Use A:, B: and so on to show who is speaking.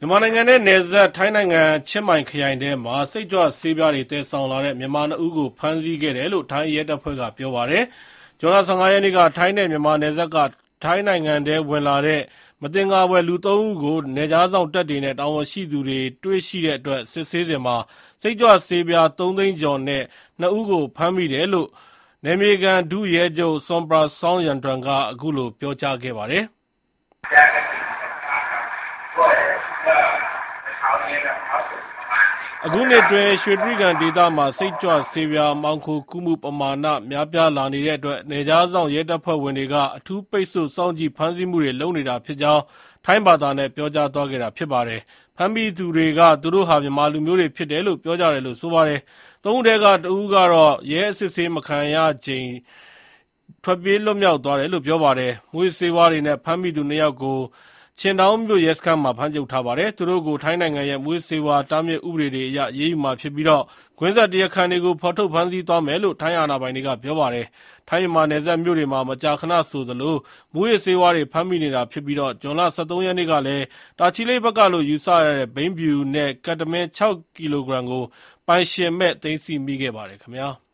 A: မြန်မာနိုင်ငံနဲ့နယ်စပ်ထိုင်းနိုင်ငံချင်းမိုင်ခရိုင်ထဲမှာစိတ်ကြွဆေးပြားတွေသယ်ဆောင်လာတဲ့မြန်မာနှစ်ဦးကိုဖမ်းဆီးခဲ့တယ်လို့ထိုင်းရဲတပ်ဖွဲ့ကပြောပါတယ်။ဇွန်လ 15 ရက်နေ့ကထိုင်းနဲ့မြန်မာနယ်စပ်ကထိုင်းနိုင်ငံထဲဝင်လာတဲ့မသင်္ကာဖွယ်လူ 3 ဦးကိုနယ်ခြားစောင့်တပ်တွေနဲ့တာဝန်ရှိသူတွေတွေ့ရှိတဲ့အတွက်စစ်ဆေးစဉ်မှာစိတ်ကြွဆေးပြား 3 သိန်းကျော်နဲ့ 2 ဦးကိုဖမ်းမိတယ်လို့နယ်မြေခံဒုရဲချုပ် Sompra Songyantrañ ကအခုလိုပြောကြားခဲ့ပါတယ်။ အခုနှစ်အတွင်းရွှေတြိဂံဒေသမှာစိတ်ကြွဆေးပြားမှောင်ခိုကူးမှုပမာဏများပြားလာနေတဲ့အတွက်နယ်ခြားစောင့်ရဲတပ်ဖွဲ့ဝင်တွေကအထူးပိတ်ဆို့စောင့်ကြည့်ဖမ်းဆီးမှုတွေလုပ်နေတာဖြစ်ကြောင်းထိုင်းဘာသာနဲ့ပြောကြားသွားခဲ့တာဖြစ်ပါတယ်။ဖမ်းမိသူတွေကသူတို့ဟာမြန်မာလူမျိုးတွေဖြစ်တယ်လို့ပြောကြတယ်လို့ဆိုပါတယ်။သုံးဦးထဲကတဦးကတော့ရဲအစစ်ဆေးမခံရချိန်ထွက်ပြေးလွတ်မြောက်သွားတယ်လို့ပြောပါတယ်။မူးယစ်ဆေးဝါးတွေနဲ့ဖမ်းမိသူ 2 ယောက်ကိုချင်းတောင်းမြို့ရဲစခန်းမှာဖမ်းချုပ်ထားပါတယ်။သူတို့ကိုထိုင်းနိုင်ငံရဲ့မူးယစ်ဆေးဝါးတားမြစ်ဥပဒေတွေအရရေးယူမှာဖြစ်ပြီးကွင်းဆက်တရားခံတွေကိုဖော်ထုတ်ဖမ်းဆီးသွားမယ်လို့ထိုင်းအာဏာပိုင်တွေကပြောပါတယ်။ထိုင်းမြန်မာနယ်စပ်မြို့တွေမှာမကြာခဏဆိုသလိုမူးယစ်ဆေးဝါးတွေဖမ်းမိနေတာဖြစ်ပြီးဇွန်လ 13 ရက်နေ့ကလည်းတာချီလိတ်ဘက်ကလို့ယူဆရတဲ့ဘိန်းဖြူနဲ့ကက်တမင်း 6 ကီလိုဂရမ်ကိုပိုင်ရှင်မဲ့သိမ်းဆည်းမိခဲ့ပါတယ်ခင်ဗျာ။